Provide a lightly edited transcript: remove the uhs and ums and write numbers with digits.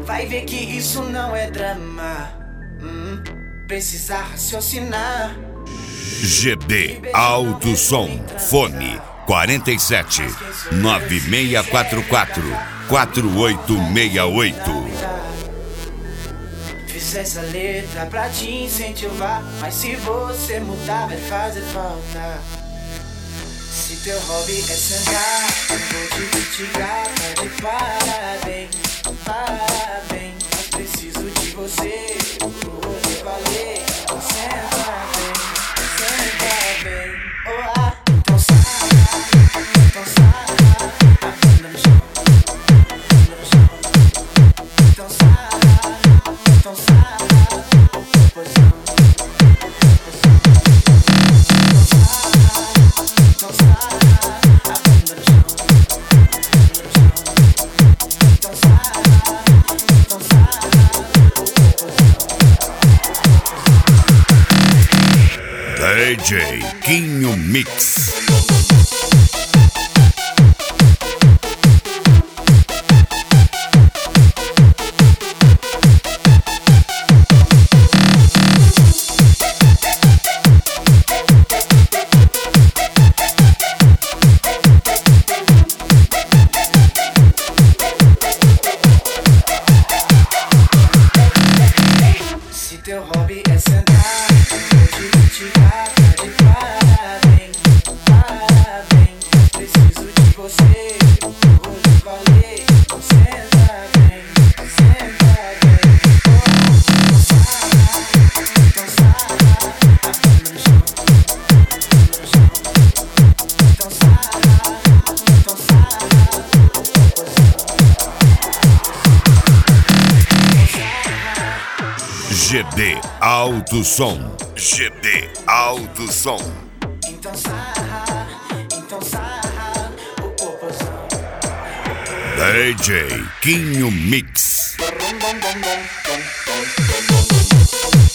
Vai ver que isso não é drama. Precisa raciocinar. GB Alto Som. Fone 47 9644 4868. Fiz essa letra pra te incentivar, mas se você mudar vai fazer falta. Se teu hobby é sentar, eu vou te criticar. Tá de parabéns, parabéns. Mas preciso de você pra poder valer. Então senta bem, olá. Então sarra, a bunda no chão, bunda no chão. Então sarra, posição. DJ Quinho Mix. Se teu hobby é sentar, eu vou te criticar. Tá de parabéns, parabéns. Preciso de você pra poder valer. Então senta bem, então sarra, a bunda no chão, bunda no chão. Então sarra, GB Alto Som. GB Alto Som. então sarra, o popozão. DJ Quinho Mix. Bom, bom, bom, bom, bom, bom, bom, bom.